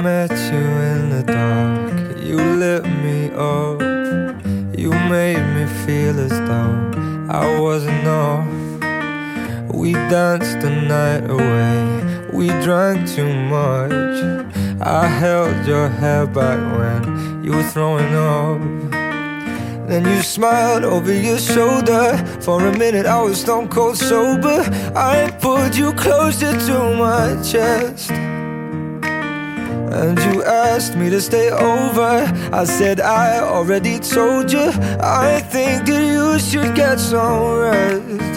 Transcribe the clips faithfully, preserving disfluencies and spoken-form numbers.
met you in the dark, you lit me up. You made me feel as though I wasn't off. We danced the night away, we drank too much. I held your hair back when you were throwing up. Then you smiled over your shoulder. For a minute I was stone cold sober. I pulled you closer to my chest, and you asked me to stay over. I said I already told you, I think that you should get some rest.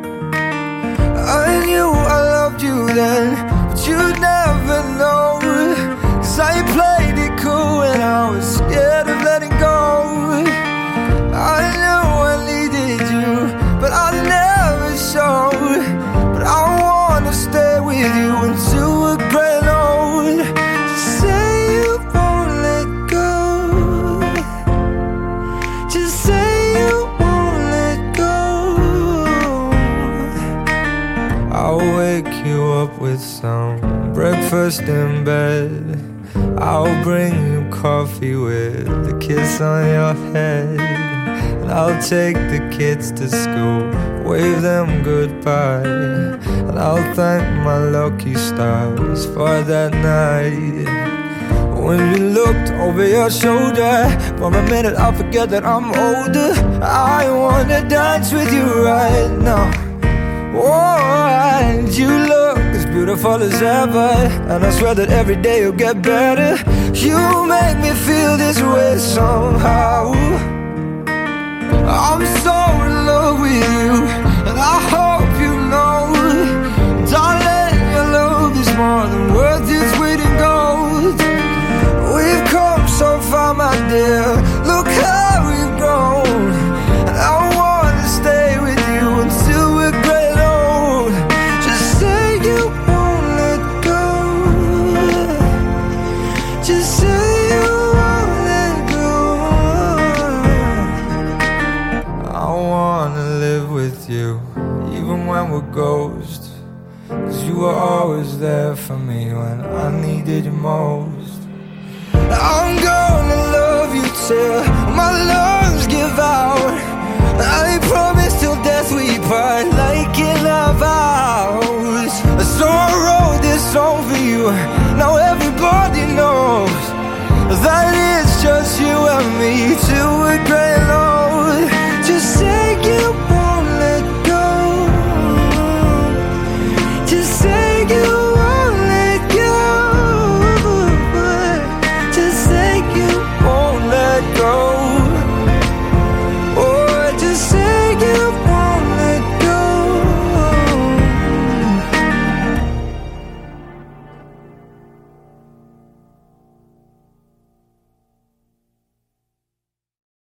I knew I loved you then, but you'd never know, 'cause I played it cool and I was scared of letting go. I knew I needed you, but I never showed. But I wanna stay with you until we're growing old. Just say you won't let go. Just say you won't let go. I'll wake you up with some breakfast in bed. I'll bring you coffee with a kiss on your head. And I'll take the kids to school, wave them goodbye. And I'll thank my lucky stars for that night. When you looked over your shoulder, for a minute I forget that I'm older. I wanna dance with you right now. Oh, and you look as beautiful as ever, and I swear that every day you'll get better. You make me feel this way somehow. I'm so in love with you, and I hope you know, darling, your love is more than worth its weight in gold. We've come so far, my dear, look how we've grown. And I wanna stay with you until we're great old. Just say you won't let go. Just say you won't let go. I wanna live with you, even when we're ghosts, 'cause you were always there for me when I needed you most. I'm gonna love you till my lungs give out. I promise till death we part, like in our vows. So I wrote this song for you, now everybody knows that it's just you and me till we're grey and old. Just say you won't let go. Just say you won't let go. Just say you won't let go.